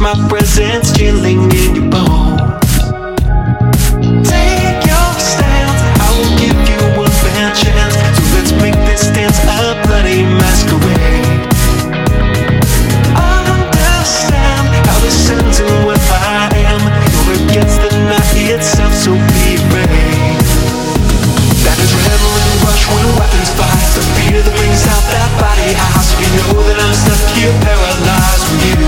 my presence chilling in your bones. Take your stance, I will give you one fair chance. So let's make this dance a bloody masquerade. Understand how this ends and what I am. You're against the night itself, so be afraid. That adrenaline rush when weapons fly, the fear that brings out that body high. So you know that I'm stuck here paralyzed with you.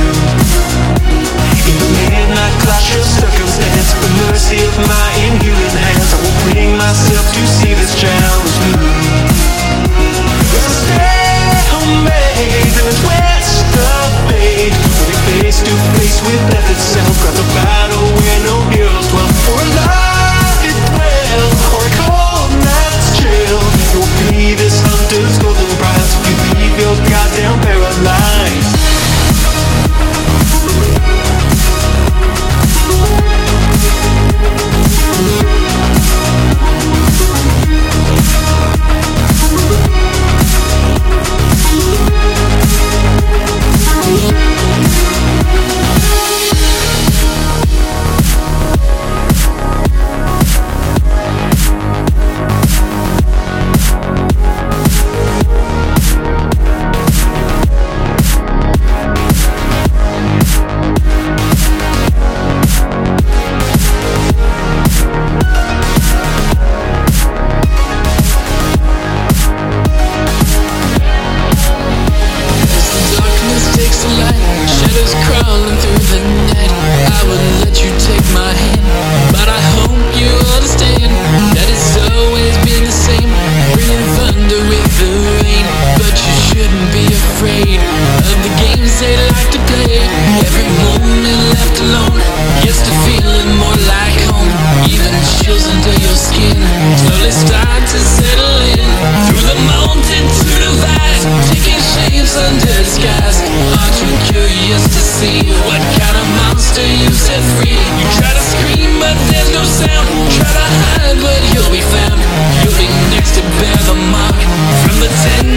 In the midnight clash of circumstance, the mercy of my inhuman hands, I will bring myself to see this challenge through. It's a stalemate in a twist of fate, running face to face with death itself. Grab the battle where no heroes dwell. For a life it thrills, or a cold night's chill. You'll be this hunter's golden prize if you leave your goddamn paralyzed. Try to hide, but you'll be found. You'll be next to bear the mark from the 10